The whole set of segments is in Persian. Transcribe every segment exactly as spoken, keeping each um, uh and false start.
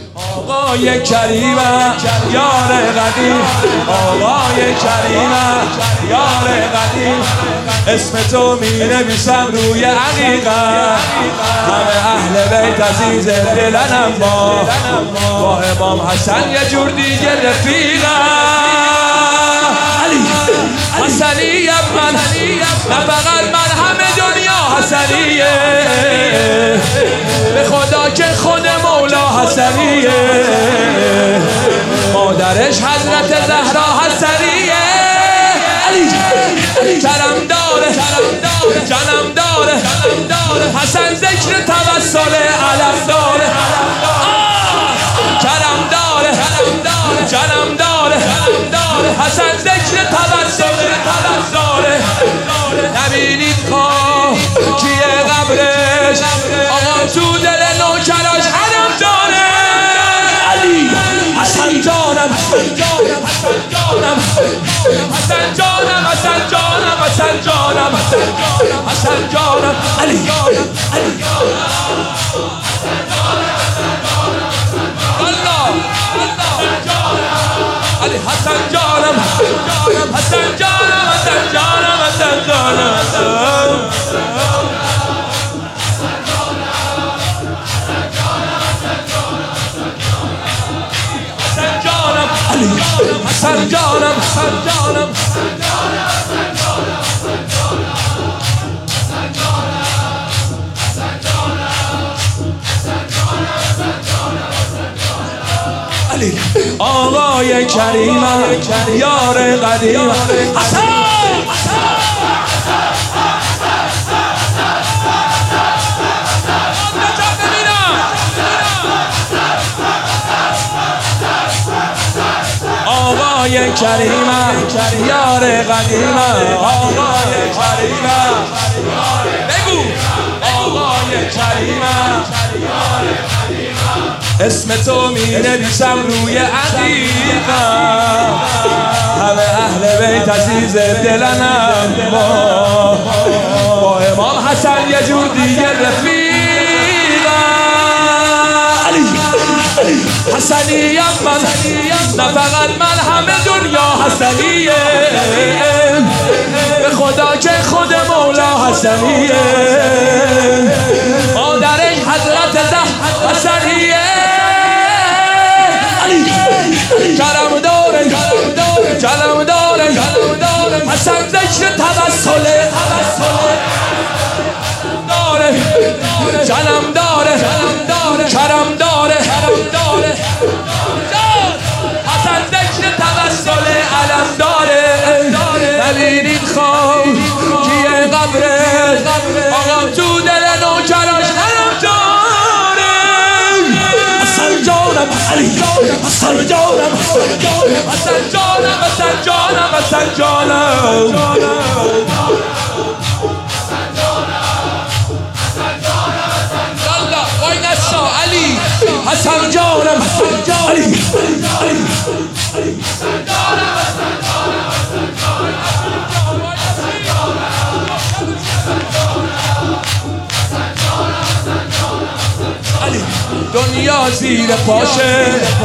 آقای کریمم یار قدیم، آقای کریمم یار قدیم، اسم تو می نویسم روی عقیقم، همه اهل بیت عزیز دلنم با با امام حسن یه جور دیگه رفیقم. علی حسنیم من، نه فقط من همه دنیا حسنیه، به خدا که خود مولا حسنیه، مادرش حضرت زهرا حسنیه. علی کرم داره جنم داره، حسن ذکر توسل علم داره، کرم داره جنم داره، حسن ذکر توسل داره. نبینید خواه کیه قبرش، آقا تو دل نوکراش حرم داره. علی حسن جانم حسن جانم حسن جانم حسن جانم حسن جانم حسن جانم علی الله علی حسن جانم حسن جانم حسن جانم حسن جانم حسن جانم حسن جانم علی آقای کریمم یار قدیم، حسن آقای کریمم یار قدیمم، آقای کریمم بگو آقای کریمم، اسم تو می نویسم روی عقیقم، همه اهل بیت عزیز دلنم با با امام حسن یه جور دیگه رفیقم. حسنیم من، نه فقط من همه دنیا حسنیه، به خدا که خود مولا حسنیه، مادرش حضرت زهرا حسنیه. کرم داره کرم داره حسن ذکر توسل داره، جنم داره کرم داره، حسن ذکر توسل علم داره. نبینید خواه کیه قبرش، آقا تو دل نوکراش حرم داره. حسن جانم علی حسن جانم حسن جانم حسن جانم حسن جانم وای نسا علی حسن جانم علی علی علی دنیا زیر پاشه،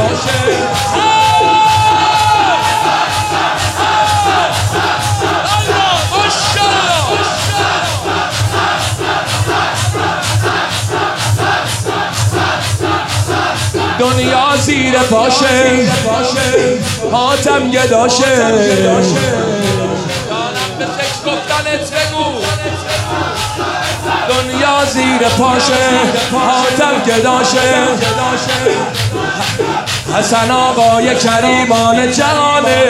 دنیا زیر پاشه، حاتم گداشه، جانم به سکس گفتنت بگو. دنیا زیر پاشه، حاتم گداشه، حسن آقای کریمان جهانه،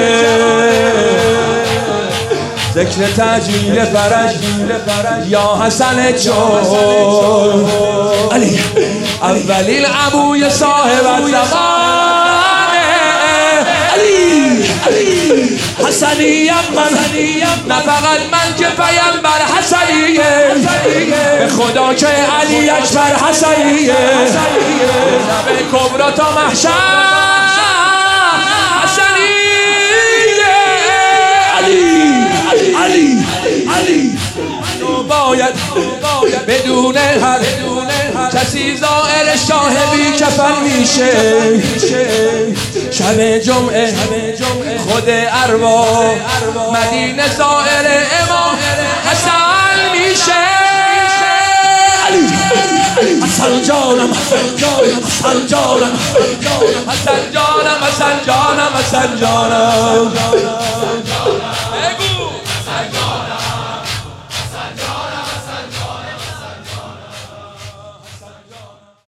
ذکر تجلیل فرج یا حسن چون علی اولین ابوی صاحب زمانه. علی علی حسنیم من، نه فقط من که پیامبر حسنیه، به خدا که علی اکبر حسنیه، نبی کبرا تا محشر حسنیه. علی علی علی باید بدون هر کسی ظاهر شاه بی کفن میشه شب جمعه خود ارواح مدینه زائر امام حسن میشه حسن جانم حسن جانم حسن جانم حسن جانم حسن جانم